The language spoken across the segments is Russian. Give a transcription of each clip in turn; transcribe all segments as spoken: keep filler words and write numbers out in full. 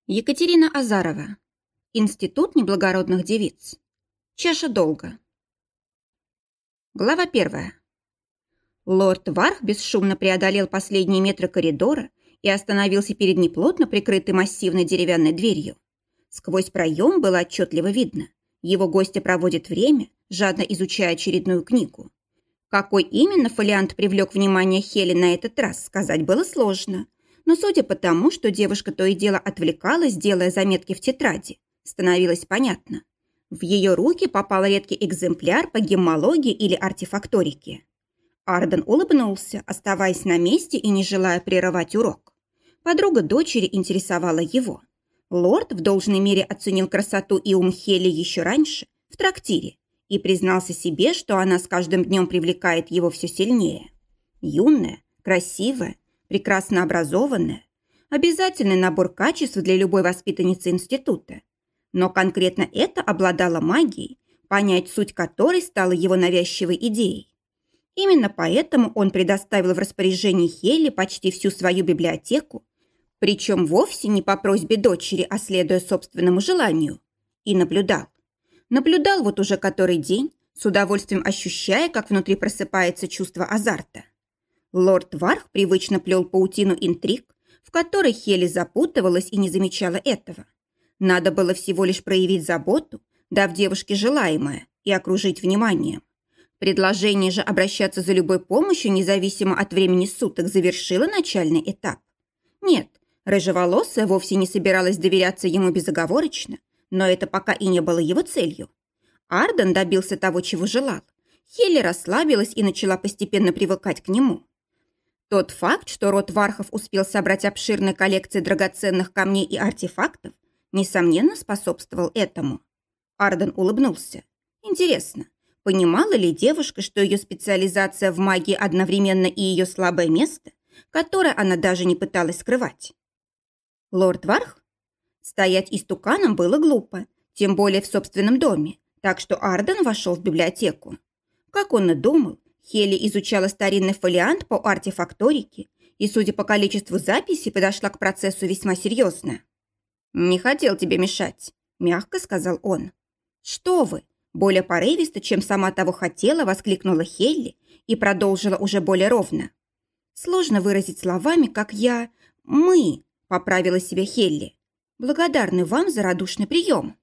Екатерина Азарова. Институт неблагородных девиц. Чаша долга. Глава первая. Лорд Варх бесшумно преодолел последние метры коридора и остановился перед неплотно прикрытой массивной деревянной дверью. Сквозь проем было отчетливо видно. Его гостья проводит время, жадно изучая очередную книгу. Какой именно фолиант привлек внимание Хели на этот раз, сказать было сложно. Но судя по тому, что девушка то и дело отвлекалась, делая заметки в тетради, становилось понятно. В ее руки попал редкий экземпляр по геммологии или артефакторике. Арден улыбнулся, оставаясь на месте и не желая прерывать урок. Подруга дочери интересовала его. Лорд в должной мере оценил красоту и ум Хели еще раньше, в трактире, и признался себе, что она с каждым днем привлекает его все сильнее. Юная, красивая, прекрасно образованная, обязательный набор качеств для любой воспитанницы института. Но конкретно это обладало магией, понять суть которой стала его навязчивой идеей. Именно поэтому он предоставил в распоряжение Хелли почти всю свою библиотеку, причем вовсе не по просьбе дочери, а следуя собственному желанию, и наблюдал. Наблюдал вот уже который день, с удовольствием ощущая, как внутри просыпается чувство азарта. Лорд Варх привычно плел паутину интриг, в которой Хели запутывалась и не замечала этого. Надо было всего лишь проявить заботу, дав девушке желаемое, и окружить вниманием. Предложение же обращаться за любой помощью, независимо от времени суток, завершило начальный этап. Нет, рыжеволосая вовсе не собиралась доверяться ему безоговорочно, но это пока и не было его целью. Арден добился того, чего желал. Хелли расслабилась и начала постепенно привыкать к нему. Тот факт, что род Вархов успел собрать обширные коллекции драгоценных камней и артефактов, несомненно, способствовал этому. Арден улыбнулся. Интересно, понимала ли девушка, что ее специализация в магии одновременно и ее слабое место, которое она даже не пыталась скрывать? Лорд Варх? Стоять истуканом было глупо, тем более в собственном доме, так что Арден вошел в библиотеку. Как он и думал, Хелли изучала старинный фолиант по артефакторике и, судя по количеству записей, подошла к процессу весьма серьезно. «Не хотел тебе мешать», – мягко сказал он. «Что вы?» – более порывисто, чем сама того хотела, воскликнула Хелли и продолжила уже более ровно. «Сложно выразить словами, как я... мы», – поправила себя Хелли. «Благодарны вам за радушный прием».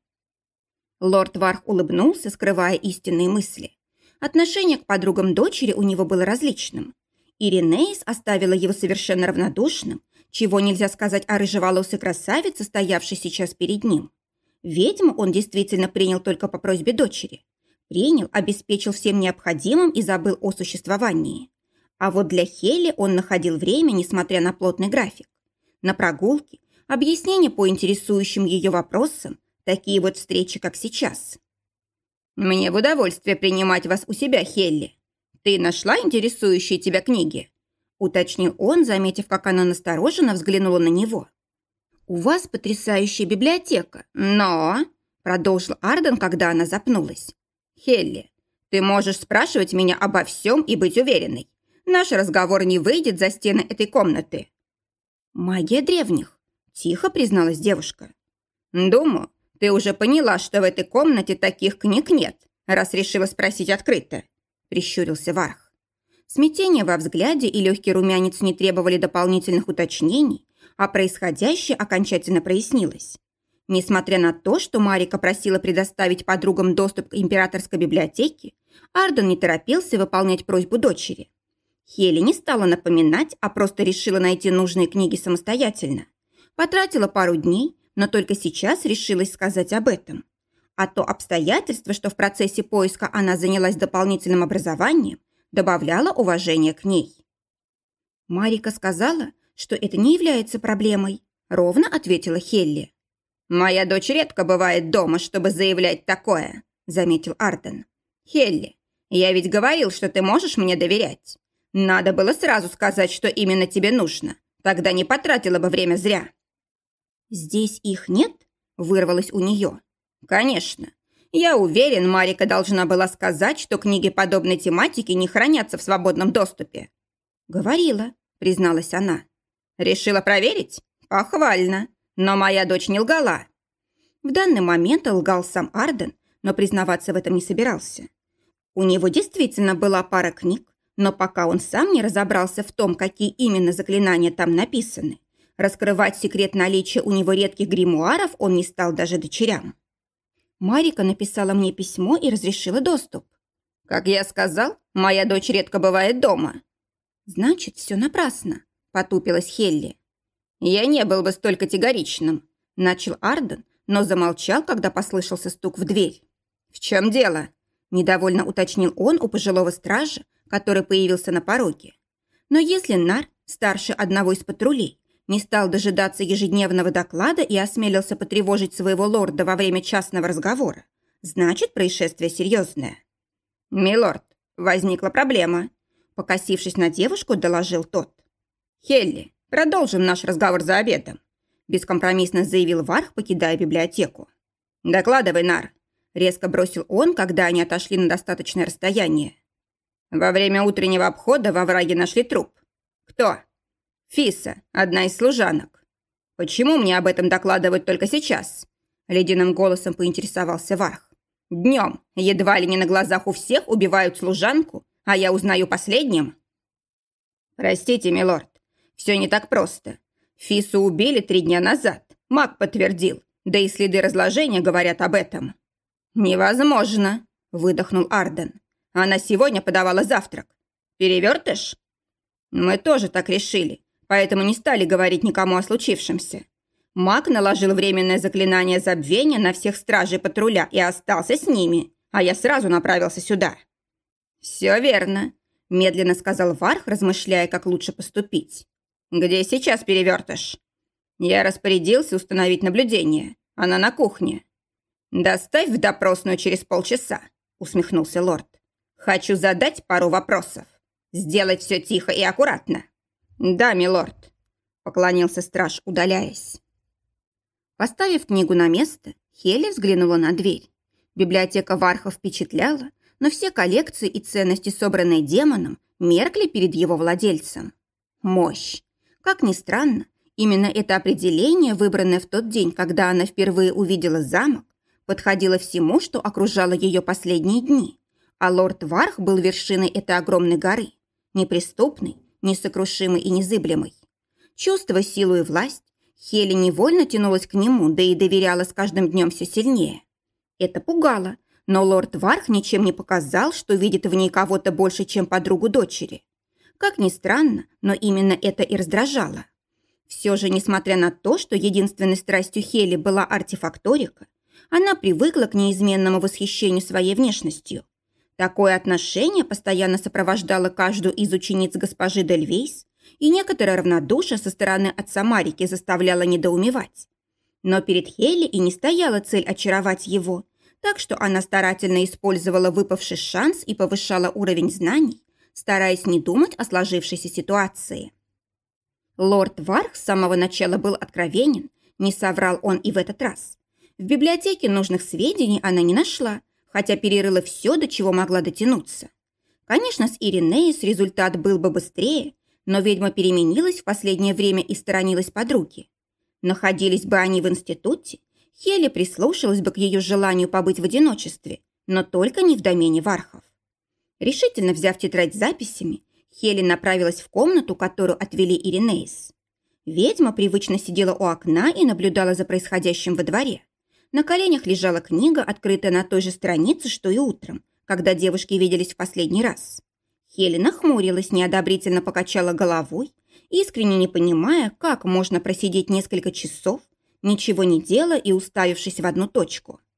Лорд Варх улыбнулся, скрывая истинные мысли. Отношение к подругам дочери у него было различным. Иринеис оставила его совершенно равнодушным, чего нельзя сказать о рыжеволосой красавице, стоявшей сейчас перед ним. Ведьму он действительно принял только по просьбе дочери. Принял, обеспечил всем необходимым и забыл о существовании. А вот для Хелли он находил время, несмотря на плотный график. На прогулки, объяснения по интересующим ее вопросам, такие вот встречи, как сейчас. «Мне в удовольствие принимать вас у себя, Хелли. Ты нашла интересующие тебя книги?» уточнил он, заметив, как она настороженно взглянула на него. «У вас потрясающая библиотека, но...» продолжил Арден, когда она запнулась. «Хелли, ты можешь спрашивать меня обо всем и быть уверенной. Наш разговор не выйдет за стены этой комнаты». «Магия древних», – тихо призналась девушка. «Думаю, ты уже поняла, что в этой комнате таких книг нет, раз решила спросить открыто», – прищурился Варх. Смятение во взгляде и легкий румянец не требовали дополнительных уточнений, а происходящее окончательно прояснилось. Несмотря на то, что Марика просила предоставить подругам доступ к императорской библиотеке, Арден не торопился выполнять просьбу дочери. Хелли не стала напоминать, а просто решила найти нужные книги самостоятельно. Потратила пару дней, но только сейчас решилась сказать об этом. А то обстоятельство, что в процессе поиска она занялась дополнительным образованием, добавляло уважения к ней. Марика сказала, что это не является проблемой, ровно ответила Хелли. «Моя дочь редко бывает дома, чтобы заявлять такое», заметил Арден. «Хелли, я ведь говорил, что ты можешь мне доверять. Надо было сразу сказать, что именно тебе нужно. Тогда не потратила бы время зря». «Здесь их нет?» – вырвалось у нее. «Конечно. Я уверен, Марика должна была сказать, что книги подобной тематики не хранятся в свободном доступе». «Говорила», – призналась она. «Решила проверить? Похвально. но моя дочь не лгала». В данный момент лгал сам Арден, но признаваться в этом не собирался. У него действительно была пара книг, но пока он сам не разобрался в том, какие именно заклинания там написаны, раскрывать секрет наличия у него редких гримуаров он не стал даже дочерям. Марика написала мне письмо и разрешила доступ. «Как я сказал, моя дочь редко бывает дома». «Значит, все напрасно», — потупилась Хелли. «Я не был бы столь категоричным», — начал Арден, но замолчал, когда послышался стук в дверь. «В чем дело?» – недовольно уточнил он у пожилого стража, который появился на пороге. Но если Нар, старший одного из патрулей, не стал дожидаться ежедневного доклада и осмелился потревожить своего лорда во время частного разговора, значит, происшествие серьезное. «Милорд, возникла проблема», – покосившись на девушку, доложил тот. «Хелли, продолжим наш разговор за обедом», – бескомпромиссно заявил Варх, покидая библиотеку. «Докладывай, Нар», – резко бросил он, когда они отошли на достаточное расстояние. «Во время утреннего обхода во враге нашли труп. Кто?» «Фиса, одна из служанок». «Почему мне об этом докладывают только сейчас?» – ледяным голосом поинтересовался Варх. «Днем, едва ли не на глазах у всех, убивают служанку, а я узнаю последним». «Простите, милорд, все не так просто. Фису убили три дня назад, маг подтвердил, да и следы разложения говорят об этом». «Невозможно», – выдохнул Арден. «Она сегодня подавала завтрак. Перевертыш?» «Мы тоже так решили, поэтому не стали говорить никому о случившемся. Маг наложил временное заклинание забвения на всех стражей патруля и остался с ними, а я сразу направился сюда». «Все верно», – медленно сказал Варх, размышляя, как лучше поступить. «Где сейчас перевертыш?» «Я распорядился установить наблюдение. Она на кухне». «Доставь в допросную через полчаса», – усмехнулся лорд. «Хочу задать пару вопросов. Сделать все тихо и аккуратно». «Да, милорд», – поклонился страж, удаляясь. Поставив книгу на место, Хелли взглянула на дверь. Библиотека Варха впечатляла, но все коллекции и ценности, собранные демоном, меркли перед его владельцем. Мощь. Как ни странно, именно это определение, выбранное в тот день, когда она впервые увидела замок, подходило всему, что окружало ее последние дни, а лорд Варх был вершиной этой огромной горы, неприступной, несокрушимой и незыблемой. Чувствуя силу и власть, Хелли невольно тянулась к нему, да и доверяла с каждым днем все сильнее. Это пугало, но лорд Варх ничем не показал, что видит в ней кого-то больше, чем подругу дочери. Как ни странно, но именно это и раздражало. Все же, несмотря на то, что единственной страстью Хелли была артефакторика, она привыкла к неизменному восхищению своей внешностью. Такое отношение постоянно сопровождало каждую из учениц госпожи Дельвейс, и некоторое равнодушие со стороны отца Марики заставляло недоумевать. Но перед Хелли и не стояла цель очаровать его, так что она старательно использовала выпавший шанс и повышала уровень знаний, стараясь не думать о сложившейся ситуации. Лорд Варх с самого начала был откровенен, не соврал он и в этот раз. В библиотеке нужных сведений она не нашла, хотя перерыла все, до чего могла дотянуться. Конечно, с Иринеис результат был бы быстрее, но ведьма переменилась в последнее время и сторонилась подруги. Находились бы они в институте, Хелли прислушалась бы к ее желанию побыть в одиночестве, но только не в домене Вархов. Решительно взяв тетрадь с записями, Хелли направилась в комнату, которую отвели Иринеис. Ведьма привычно сидела у окна и наблюдала за происходящим во дворе. На коленях лежала книга, открытая на той же странице, что и утром, когда девушки виделись в последний раз. Хелли нахмурилась, неодобрительно покачала головой, искренне не понимая, как можно просидеть несколько часов, ничего не делая и уставившись в одну точку.